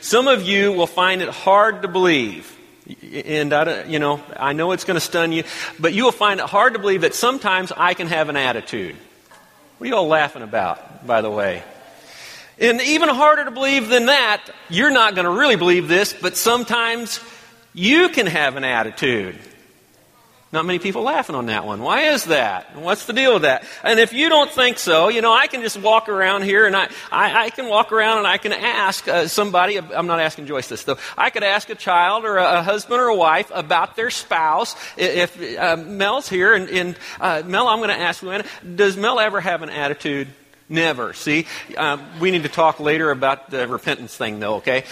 Some of you will find it hard to believe. And I know it's going to stun you, but you will find it hard to believe that sometimes I can have an attitude. What are you all laughing about, by the way? And even harder to believe than that, you're not going to really believe this, but sometimes you can have an attitude. Not many people laughing on that one. Why is that? What's the deal with that? And if you don't think so, I can just walk around here and I can walk around and I can ask somebody, I'm not asking Joyce this though, I could ask a child or a husband or a wife about their spouse. If Mel's here and Mel, I'm going to ask Luanna, does Mel ever have an attitude? Never. See, we need to talk later about the repentance thing though, okay?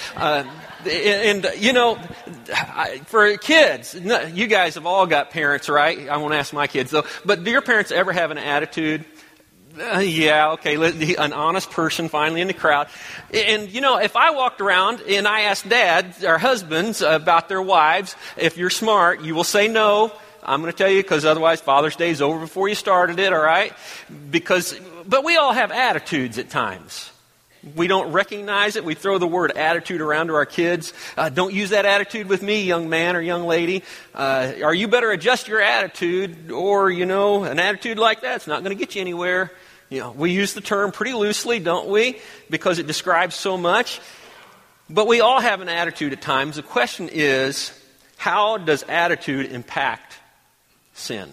For kids, you guys have all got parents, right? I won't ask my kids though. But do your parents ever have an attitude? Yeah, okay, an honest person finally in the crowd. And, if I walked around and I asked dads or husbands about their wives, if you're smart, you will say no. I'm going to tell you because otherwise Father's Day is over before you started it, all right? But we all have attitudes at times. We don't recognize it. We throw the word attitude around to our kids. Don't use that attitude with me, young man or young lady. Or you better adjust your attitude or, an attitude like that's not going to get you anywhere. We use the term pretty loosely, don't we? Because it describes so much. But we all have an attitude at times. The question is, how does attitude impact sin?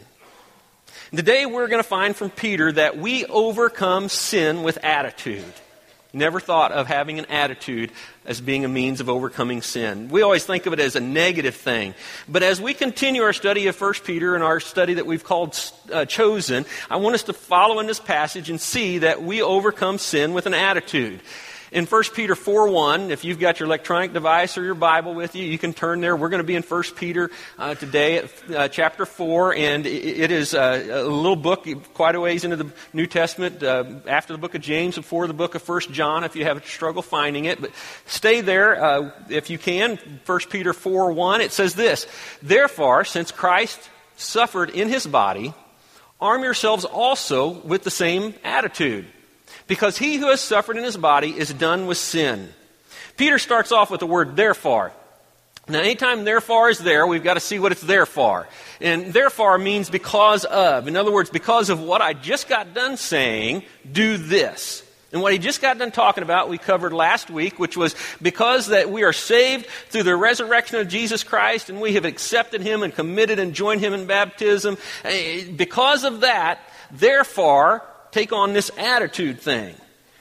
Today we're going to find from Peter that we overcome sin with attitude. Never thought of having an attitude as being a means of overcoming sin. We always think of it as a negative thing. But as we continue our study of 1 Peter and our study that we've called Chosen, I want us to follow in this passage and see that we overcome sin with an attitude. In 1 Peter 4:1, if you've got your electronic device or your Bible with you, you can turn there. We're going to be in 1 Peter today at chapter 4, and it is a little book, quite a ways into the New Testament, after the book of James, before the book of 1 John, if you have a struggle finding it. But stay there if you can. 1 Peter 4:1, it says this, "Therefore, since Christ suffered in his body, arm yourselves also with the same attitude. Because he who has suffered in his body is done with sin." Peter starts off with the word therefore. Now, anytime therefore is there, we've got to see what it's there for. And therefore means because of. In other words, because of what I just got done saying, do this. And what he just got done talking about, we covered last week, which was because that we are saved through the resurrection of Jesus Christ and we have accepted him and committed and joined him in baptism. Because of that, therefore, take on this attitude thing.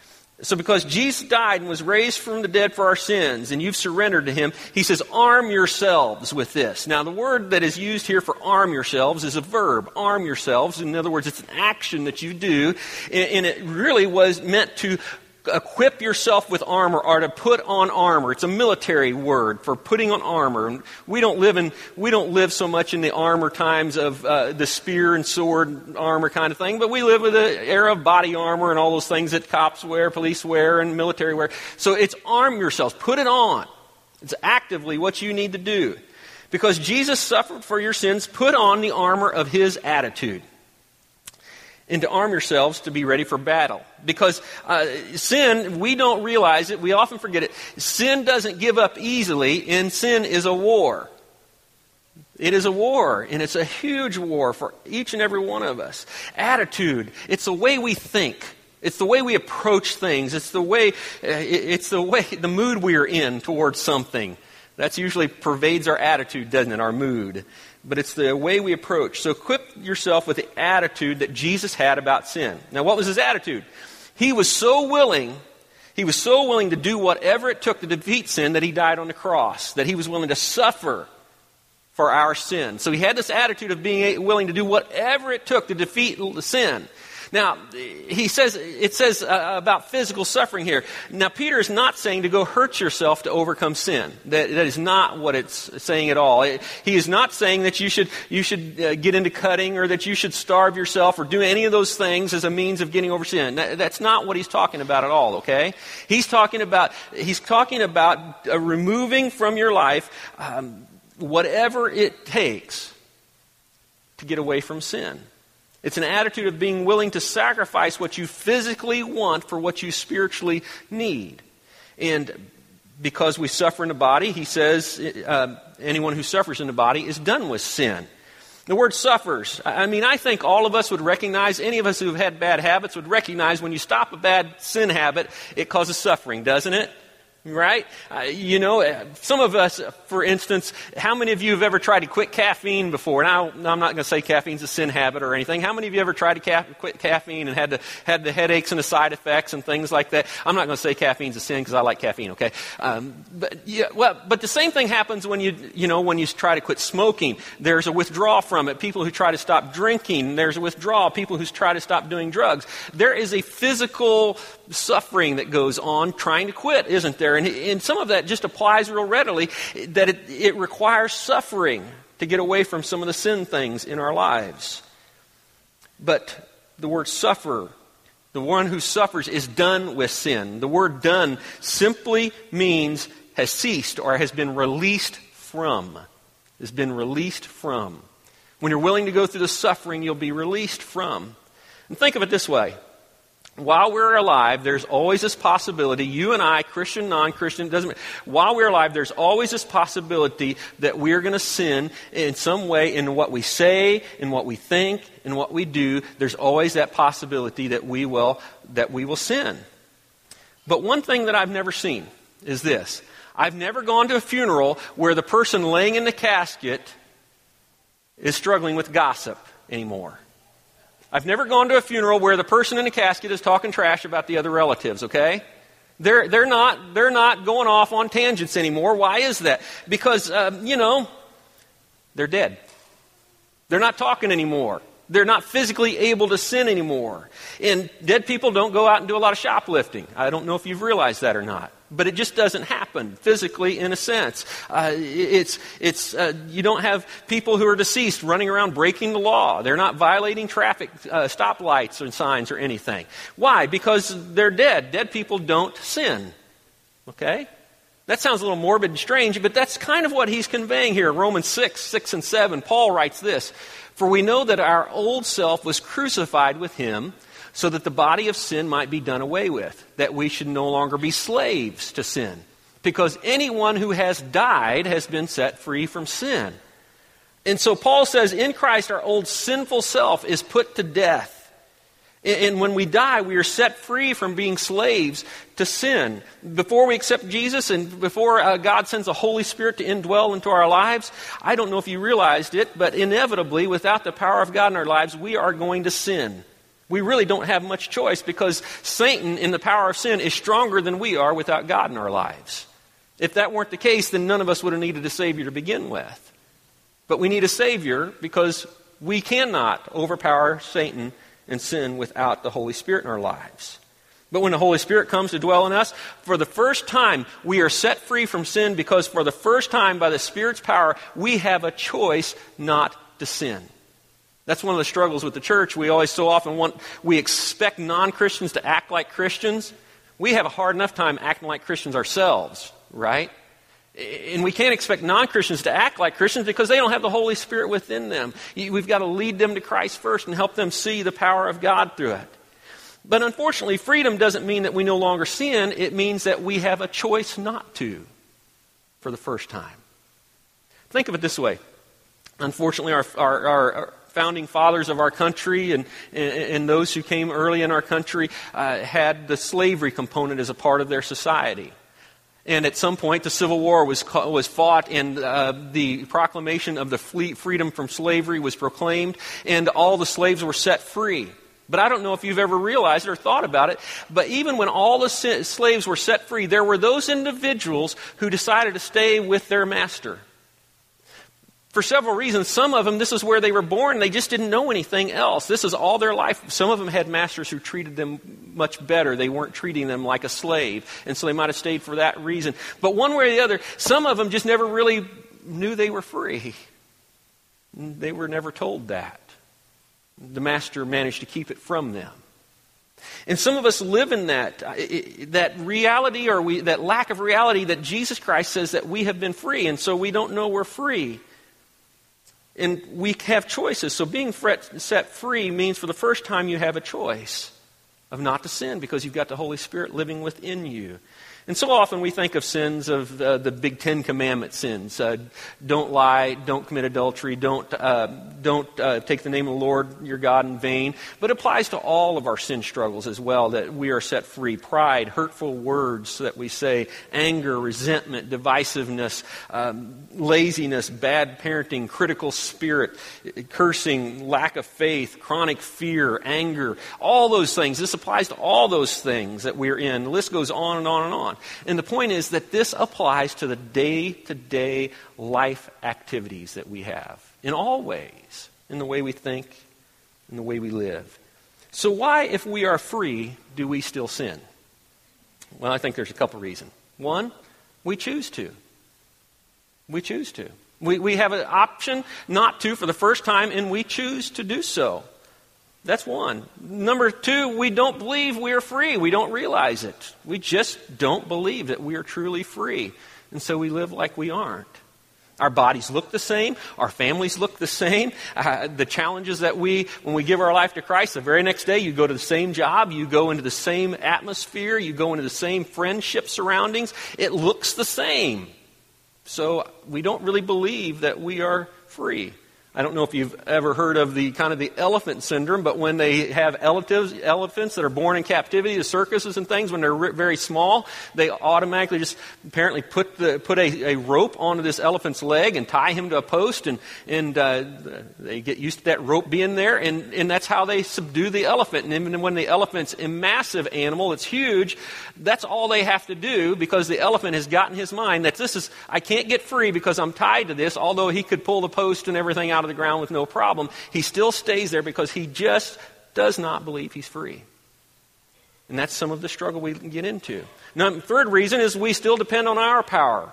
So because Jesus died and was raised from the dead for our sins, and you've surrendered to him, he says, arm yourselves with this. Now, the word that is used here for arm yourselves is a verb, arm yourselves. In other words, it's an action that you do, and it really was meant to equip yourself with armor or to put on armor. It's a military word for putting on armor. And we don't live so much in the armor times of the spear and sword armor kind of thing, but we live with the era of body armor and all those things that cops wear, police wear, and military wear. So it's arm yourselves. Put it on. It's actively what you need to do. Because Jesus suffered for your sins, put on the armor of his attitude. And to arm yourselves to be ready for battle. Because sin, we don't realize it, we often forget it. Sin doesn't give up easily, and sin is a war. It is a war, and it's a huge war for each and every one of us. Attitude, it's the way we think. It's the way we approach things. It's the way, the mood we are in towards something. That usually pervades our attitude, doesn't it, our mood. But it's the way we approach. So equip yourself with the attitude that Jesus had about sin. Now, what was his attitude? He was so willing to do whatever it took to defeat sin that he died on the cross, that he was willing to suffer for our sin. So he had this attitude of being willing to do whatever it took to defeat the sin. Now, it says about physical suffering here. Now, Peter is not saying to go hurt yourself to overcome sin. That is not what it's saying at all. He is not saying that you should get into cutting or that you should starve yourself or do any of those things as a means of getting over sin. That's not what he's talking about at all, okay? He's talking about removing from your life whatever it takes to get away from sin. It's an attitude of being willing to sacrifice what you physically want for what you spiritually need. And because we suffer in the body, he says anyone who suffers in the body is done with sin. The word suffers, I think all of us would recognize, any of us who have had bad habits would recognize when you stop a bad sin habit, it causes suffering, doesn't it? Right? Some of us, for instance, how many of you have ever tried to quit caffeine before? Now, I'm not going to say caffeine's a sin habit or anything. How many of you ever tried to quit caffeine and had the headaches and the side effects and things like that? I'm not going to say caffeine's a sin because I like caffeine, okay? But the same thing happens when you try to quit smoking. There's a withdrawal from it. People who try to stop drinking, there's a withdrawal. People who try to stop doing drugs. There is a physical suffering that goes on trying to quit, isn't there? And some of that just applies real readily, that it requires suffering to get away from some of the sin things in our lives. But the word suffer, the one who suffers is done with sin. The word done simply means has ceased or has been released from. Has been released from. When you're willing to go through the suffering, you'll be released from. And think of it this way. While we're alive, there's always this possibility, you and I, Christian, non-Christian, doesn't matter. While we're alive, there's always this possibility that we're going to sin in some way in what we say, in what we think, in what we do. There's always that possibility that we will sin. But one thing that I've never seen is this. I've never gone to a funeral where the person laying in the casket is struggling with gossip anymore. I've never gone to a funeral where the person in the casket is talking trash about the other relatives, okay? They're not going off on tangents anymore. Why is that? Because, they're dead. They're not talking anymore. They're not physically able to sin anymore. And dead people don't go out and do a lot of shoplifting. I don't know if you've realized that or not. But it just doesn't happen physically in a sense. You don't have people who are deceased running around breaking the law. They're not violating traffic stoplights or signs or anything. Why? Because they're dead. Dead people don't sin. Okay? That sounds a little morbid and strange, but that's kind of what he's conveying here. Romans 6 and 7, Paul writes this, "For we know that our old self was crucified with him, so that the body of sin might be done away with, that we should no longer be slaves to sin. Because anyone who has died has been set free from sin." And so Paul says, in Christ, our old sinful self is put to death. And when we die, we are set free from being slaves to sin. Before we accept Jesus and before God sends the Holy Spirit to indwell into our lives, I don't know if you realized it, but inevitably, without the power of God in our lives, we are going to sin. We really don't have much choice because Satan, in the power of sin, is stronger than we are without God in our lives. If that weren't the case, then none of us would have needed a Savior to begin with. But we need a Savior because we cannot overpower Satan and sin without the Holy Spirit in our lives. But when the Holy Spirit comes to dwell in us, for the first time, we are set free from sin because for the first time, by the Spirit's power, we have a choice not to sin. That's one of the struggles with the church. We always so often we expect non-Christians to act like Christians. We have a hard enough time acting like Christians ourselves, right? And we can't expect non-Christians to act like Christians because they don't have the Holy Spirit within them. We've got to lead them to Christ first and help them see the power of God through it. But unfortunately, freedom doesn't mean that we no longer sin. It means that we have a choice not to for the first time. Think of it this way. Unfortunately, our founding fathers of our country and those who came early in our country had the slavery component as a part of their society. And at some point, the Civil War was fought, and the proclamation of the freedom from slavery was proclaimed, and all the slaves were set free. But I don't know if you've ever realized or thought about it, but even when all the slaves were set free, there were those individuals who decided to stay with their master. For several reasons. Some of them, this is where they were born. They just didn't know anything else. This is all their life. Some of them had masters who treated them much better. They weren't treating them like a slave. And so they might have stayed for that reason. But one way or the other, some of them just never really knew they were free. They were never told that. The master managed to keep it from them. And some of us live in that reality or that lack of reality that Jesus Christ says that we have been free. And so we don't know we're free. And we have choices. So being set free means for the first time you have a choice of not to sin because you've got the Holy Spirit living within you. And so often we think of sins of the big Ten Commandment sins. Don't lie, don't commit adultery, don't take the name of the Lord your God in vain. But it applies to all of our sin struggles as well, that we are set free. Pride, hurtful words that we say, anger, resentment, divisiveness, laziness, bad parenting, critical spirit, cursing, lack of faith, chronic fear, anger, all those things. This applies to all those things that we're in. The list goes on and on and on. And the point is that this applies to the day-to-day life activities that we have in all ways, in the way we think, in the way we live. So why, if we are free, do we still sin? Well, I think there's a couple reasons. One, we choose to. We choose to. We have an option not to for the first time, and we choose to do so. That's one. Number two, we don't believe we are free. We don't realize it. We just don't believe that we are truly free. And so we live like we aren't. Our bodies look the same. Our families look the same. The challenges that when we give our life to Christ, the very next day you go to the same job, you go into the same atmosphere, you go into the same friendship surroundings. It looks the same. So we don't really believe that we are free. I don't know if you've ever heard of the elephant syndrome, but when they have elephants that are born in captivity to circuses and things, when they're very small, they automatically just apparently put a rope onto this elephant's leg and tie him to a post, and they get used to that rope being there, and that's how they subdue the elephant. And even when the elephant's a massive animal, it's huge, that's all they have to do, because the elephant has gotten his mind that I can't get free because I'm tied to this. Although he could pull the post and everything out of the ground with no problem, he still stays there because he just does not believe he's free. And that's some of the struggle we get into. Now, the third reason is we still depend on our power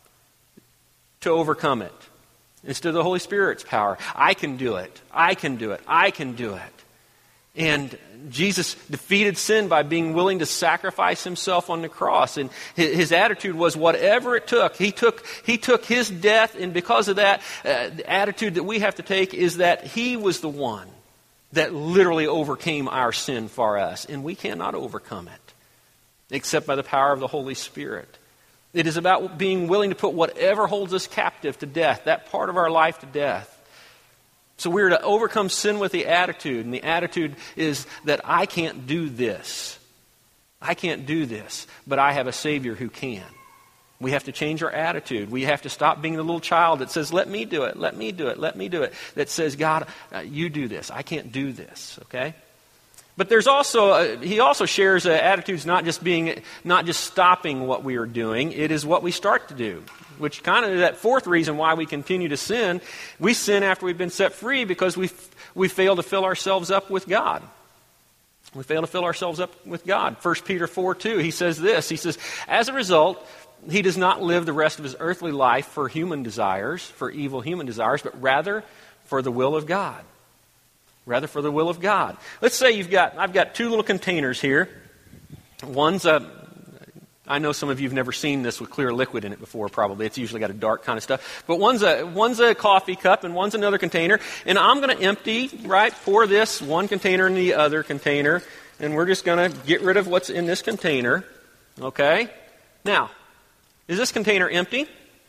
to overcome it instead of the Holy Spirit's power. I can do it. I can do it. I can do it. And Jesus defeated sin by being willing to sacrifice himself on the cross. And his attitude was whatever it took. He took his death, and because of that, the attitude that we have to take is that he was the one that literally overcame our sin for us. And we cannot overcome it except by the power of the Holy Spirit. It is about being willing to put whatever holds us captive to death, that part of our life to death. So we're to overcome sin with the attitude, and the attitude is that I can't do this. I can't do this, but I have a Savior who can. We have to change our attitude. We have to stop being the little child that says, let me do it, let me do it, let me do it. That says, God, you do this. I can't do this, okay? But there's also, he also shares attitudes not just stopping what we are doing. It is what we start to do. Which kind of that fourth reason why we continue to sin. We sin after we've been set free because we fail to fill ourselves up with God. We fail to fill ourselves up with God. 1 Peter 4:2, he says this. He says, as a result, he does not live the rest of his earthly life for human desires, for evil human desires, but rather for the will of God. Rather for the will of God. Let's say I've got two little containers here. One's I know some of you have never seen this with clear liquid in it before, probably. It's usually got a dark kind of stuff. But one's a coffee cup and one's another container. And I'm going to empty, pour this one container in the other container. And we're just going to get rid of what's in this container. Okay? Now, is this container empty?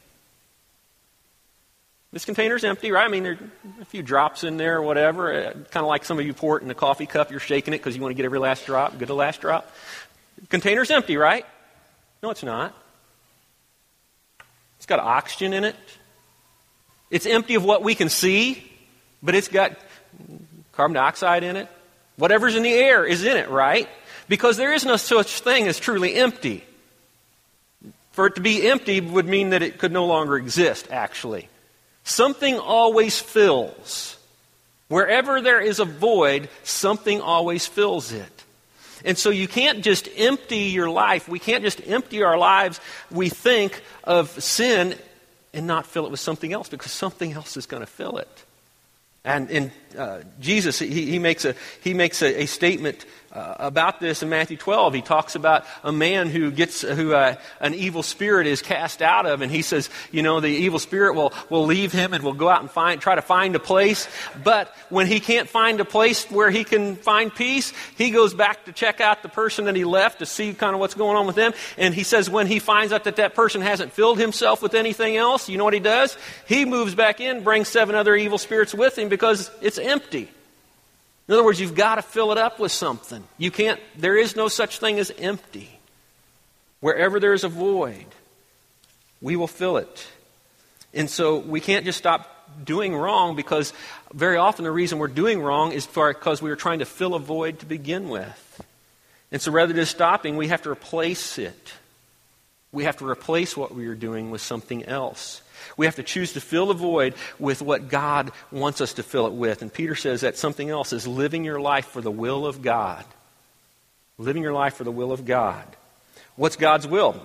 This container's empty, right? I mean, there's a few drops in there or whatever. Kind of like some of you pour it in a coffee cup. You're shaking it because you want to get every last drop. Get the last drop. Container's empty, right? No, it's not. It's got oxygen in it. It's empty of what we can see, but it's got carbon dioxide in it. Whatever's in the air is in it, right? Because there is no such thing as truly empty. For it to be empty would mean that it could no longer exist, actually. Something always fills. Wherever there is a void, something always fills it. And so you can't just empty your life. We can't just empty our lives, we think, of sin and not fill it with something else, because something else is going to fill it. And Jesus, he makes a statement about this in Matthew 12. He talks about a man who an evil spirit is cast out of, and he says, the evil spirit will leave him and will go out and try to find a place. But when he can't find a place where he can find peace, he goes back to check out the person that he left to see kind of what's going on with them. And he says when he finds out that person hasn't filled himself with anything else, you know what he does? He moves back in, brings 7 other evil spirits with him because it's empty. In other words, you've got to fill it up with something. There is no such thing as empty. Wherever there is a void, we will fill it. And so we can't just stop doing wrong, because very often the reason we're doing wrong is because we were trying to fill a void to begin with. And so rather than stopping, we have to replace it. We have to replace what we are doing with something else. We have to choose to fill the void with what God wants us to fill it with. And Peter says that something else is living your life for the will of God. Living your life for the will of God. What's God's will?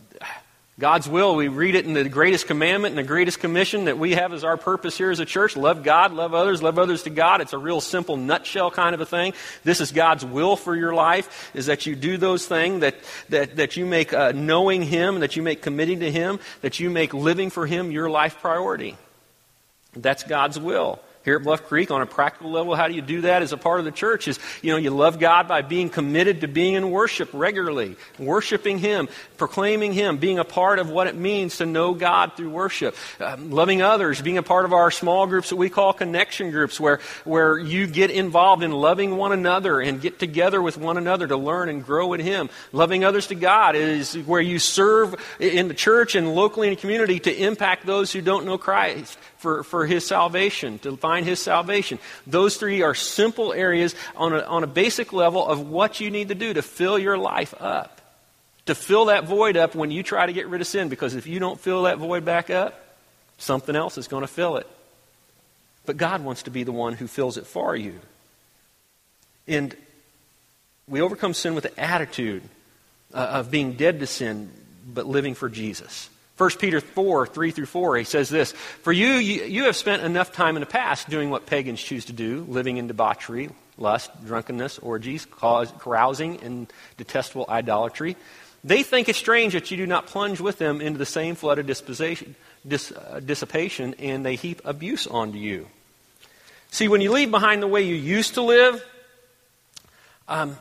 God's will, we read it in the greatest commandment and the greatest commission that we have as our purpose here as a church. Love God, love others to God. It's a real simple nutshell kind of a thing. This is God's will for your life, is that you do those things, that you make knowing Him, that you make committing to Him, that you make living for Him your life priority. That's God's will. Here at Bluff Creek, on a practical level, how do you do that as a part of the church? You love God by being committed to being in worship regularly, worshiping Him, proclaiming Him, being a part of what it means to know God through worship. Loving others, being a part of our small groups that we call connection groups, where you get involved in loving one another and get together with one another to learn and grow in Him. Loving others to God is where you serve in the church and locally in the community to impact those who don't know Christ for His salvation, to find His salvation. Those 3 are simple areas on a basic level of what you need to do to fill your life up. To fill that void up when you try to get rid of sin. Because if you don't fill that void back up, something else is going to fill it. But God wants to be the one who fills it for you. And we overcome sin with the attitude of being dead to sin, but living for Jesus. 1 Peter 4, 3-4, he says this, "For you have spent enough time in the past doing what pagans choose to do, living in debauchery, lust, drunkenness, orgies, carousing, and detestable idolatry. They think it strange that you do not plunge with them into the same flood of dissipation, and they heap abuse onto you." See, when you leave behind the way you used to live, and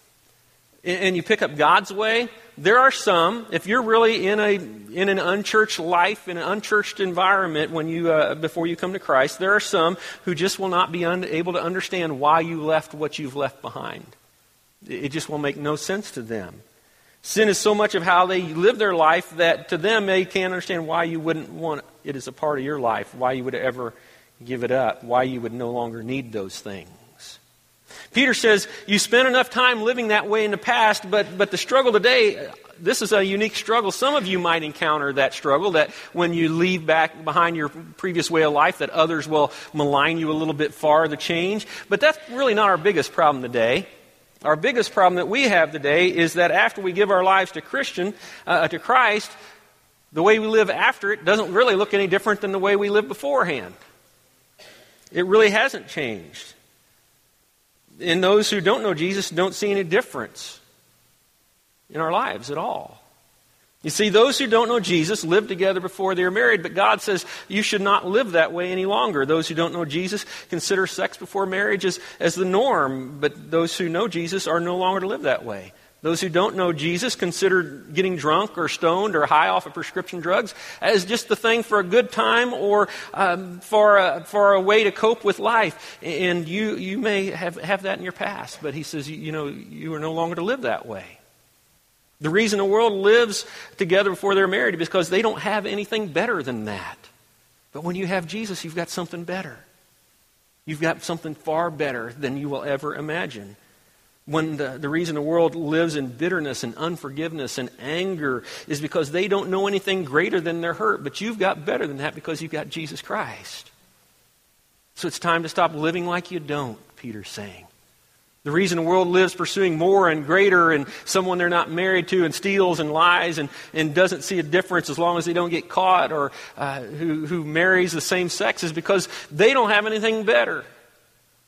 you pick up God's way, there are some, if you're really in an unchurched life, in an unchurched environment before you come to Christ, there are some who just will not be able to understand why you left what you've left behind. It just will make no sense to them. Sin is so much of how they live their life that to them they can't understand why you wouldn't want it as a part of your life, why you would ever give it up, why you would no longer need those things. Peter says, you spent enough time living that way in the past, but the struggle today, this is a unique struggle. Some of you might encounter that struggle, that when you leave back behind your previous way of life, that others will malign you a little bit for the change. But that's really not our biggest problem today. Our biggest problem that we have today is that after we give our lives to Christ, the way we live after it doesn't really look any different than the way we lived beforehand. It really hasn't changed. And those who don't know Jesus don't see any difference in our lives at all. You see, those who don't know Jesus live together before they are married, but God says you should not live that way any longer. Those who don't know Jesus consider sex before marriage as the norm, but those who know Jesus are no longer to live that way. Those who don't know Jesus consider getting drunk or stoned or high off of prescription drugs as just the thing for a good time or for a way to cope with life. And you may have that in your past, but he says, you are no longer to live that way. The reason the world lives together before they're married is because they don't have anything better than that. But when you have Jesus, you've got something better. You've got something far better than you will ever imagine. When the reason the world lives in bitterness and unforgiveness and anger is because they don't know anything greater than their hurt. But you've got better than that because you've got Jesus Christ. So it's time to stop living like you don't, Peter's saying. The reason the world lives pursuing more and greater and someone they're not married to and steals and lies and doesn't see a difference as long as they don't get caught, or who marries the same sex, is because they don't have anything better.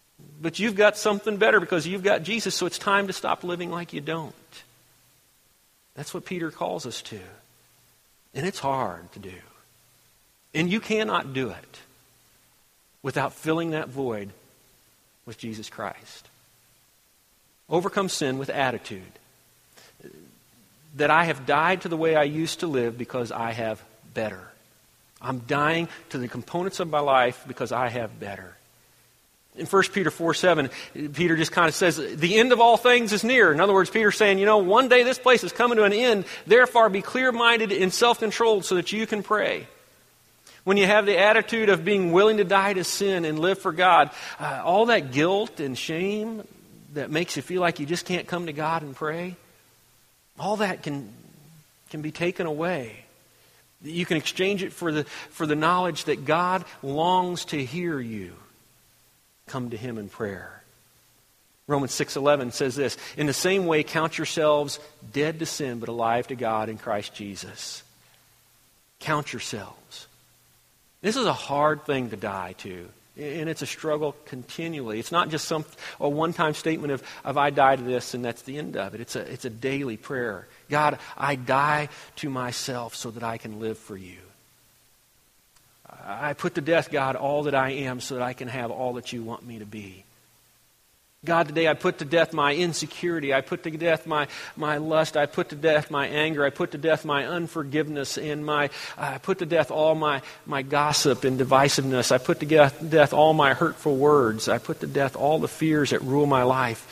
But you've got something better because you've got Jesus, so it's time to stop living like you don't. That's what Peter calls us to. And it's hard to do. And you cannot do it without filling that void with Jesus Christ. Overcome sin with attitude. That I have died to the way I used to live because I have better. I'm dying to the components of my life because I have better. In 1 Peter 4:7, Peter just kind of says, the end of all things is near. In other words, Peter's saying, one day this place is coming to an end. Therefore, be clear-minded and self-controlled so that you can pray. When you have the attitude of being willing to die to sin and live for God, all that guilt and shame that makes you feel like you just can't come to God and pray, all that can be taken away. You can exchange it for the knowledge that God longs to hear you come to Him in prayer. Romans 6:11 says this, in the same way count yourselves dead to sin but alive to God in Christ Jesus. Count yourselves. This is a hard thing to die to. And it's a struggle continually. It's not just a one-time statement of I die to this and that's the end of it. It's a daily prayer. God, I die to myself so that I can live for you. I put to death, God, all that I am so that I can have all that you want me to be. God, today I put to death my insecurity. I put to death my lust. I put to death my anger. I put to death my unforgiveness and I put to death all my gossip and divisiveness. I put to death all my hurtful words. I put to death all the fears that rule my life.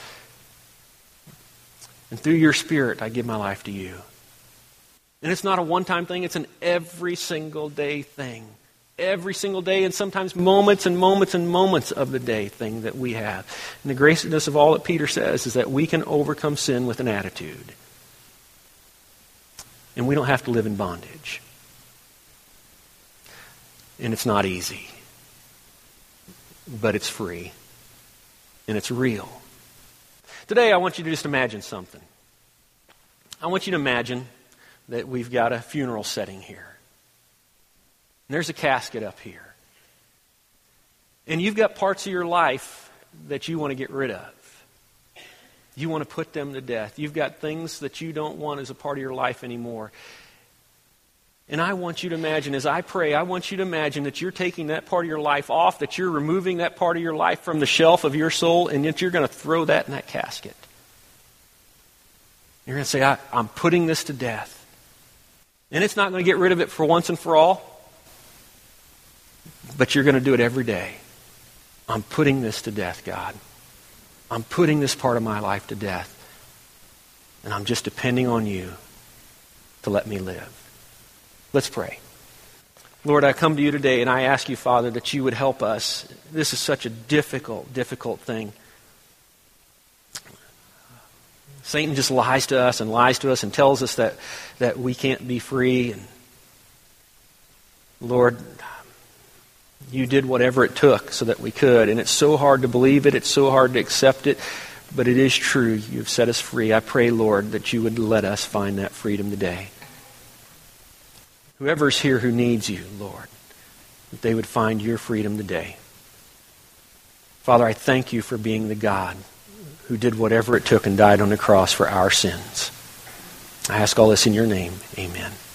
And through your Spirit, I give my life to you. And it's not a one-time thing. It's an every single day thing. Every single day, and sometimes moments and moments and moments of the day thing that we have. And the graciousness of all that Peter says is that we can overcome sin with an attitude. And we don't have to live in bondage. And it's not easy. But it's free. And it's real. Today I want you to just imagine something. I want you to imagine that we've got a funeral setting here. And there's a casket up here. And you've got parts of your life that you want to get rid of. You want to put them to death. You've got things that you don't want as a part of your life anymore. And I want you to imagine, as I pray, I want you to imagine that you're taking that part of your life off, that you're removing that part of your life from the shelf of your soul, and that you're going to throw that in that casket. You're going to say, I'm putting this to death. And it's not going to get rid of it for once and for all. But you're going to do it every day. I'm putting this to death, God. I'm putting this part of my life to death. And I'm just depending on you to let me live. Let's pray. Lord, I come to you today and I ask you, Father, that you would help us. This is such a difficult, difficult thing. Satan just lies to us and tells us that we can't be free. And Lord, you did whatever it took so that we could. And it's so hard to believe it. It's so hard to accept it. But it is true. You've set us free. I pray, Lord, that you would let us find that freedom today. Whoever's here who needs you, Lord, that they would find your freedom today. Father, I thank you for being the God who did whatever it took and died on the cross for our sins. I ask all this in your name. Amen.